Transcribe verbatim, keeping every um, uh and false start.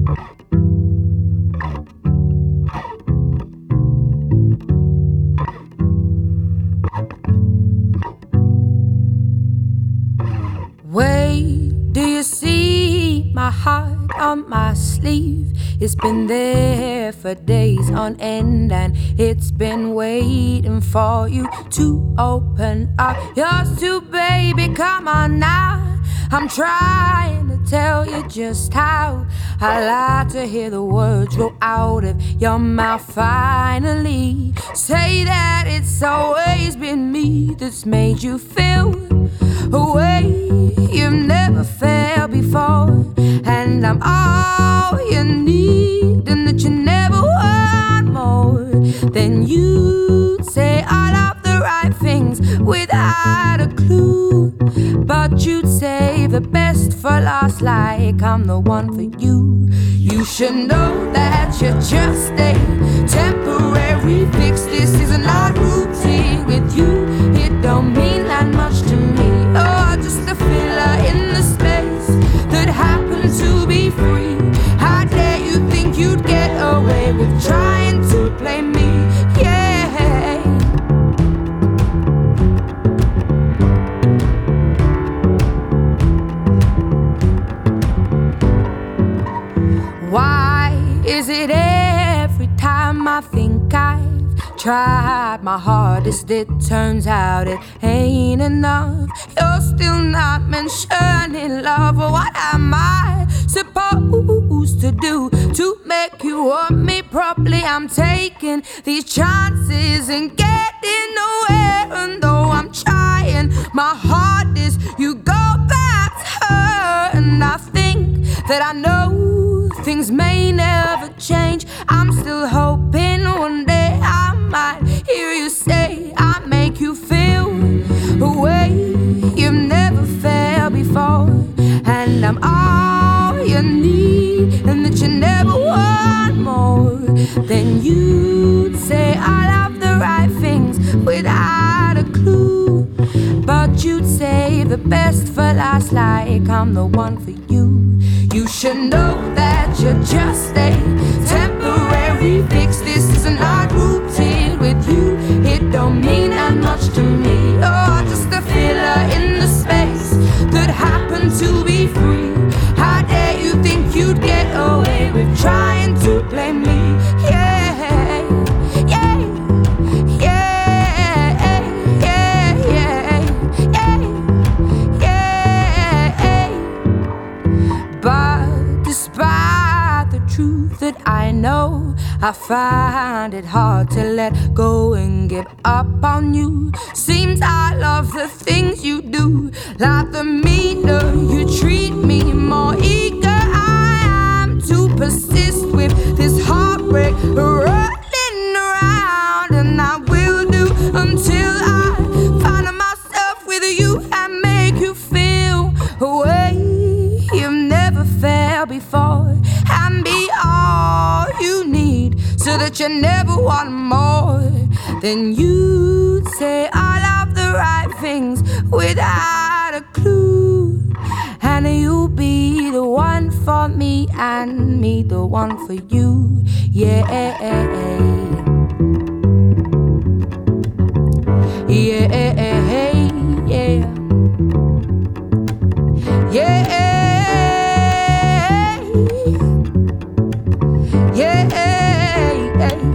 Wait, do you see my heart on my sleeve? It's been there for days on end, and it's been waiting for you to open up yours too, baby. Come on now, I'm trying to tell you just how I like to hear the words roll out of your mouth. Finally, say that it's always been me that's made you feel a way you've never felt before, and I'm all you need, and that you never want more. Then you'd say all of the right things without a clue, but you'd save the best for last, like I'm the one for you. You should know that you're just a temporary fix. This is not routine with you. It don't mean that much to me. Oh, just a filler in the space that happens to be free. How dare you think you'd get away with trying to play me? Yeah. Why is it every time I think I've tried my hardest, it turns out it ain't enough? You're still not mentioning love. What am I supposed to do to make you want me properly? I'm taking these chances and getting nowhere, and though I'm trying my hardest, you go back to her. And I think that I know things may never change. I'm still hoping one day I might hear you say I make you feel a way you've never felt before, and I'm all you need, and that you never want more. Then you'd say all of the right things without a clue, but you'd save the best for last, like I'm the one for you. You should know that you're just a temporary fix. This is not routine with you. It don't mean that much to me. Oh, just a filler in the space that happened to be free. How dare you think you'd get away with trying to play me? Yeah, yeah, yeah, yeah, yeah, yeah, yeah. But despite the truth that I know, I find it hard to let go and give up on you. Seems I love the things you do, like the meaner you treat me, more eager I am to persist with this heartbreak rolling around. And I will do until I find myself with you and make you feel a way you've never felt before, and be all you need, so that you never want more. Then you'd say all of the right things without a clue, and you'll be the one for me and me the one for you. Yeah, yeah, yeah, yeah. Yeah, yeah,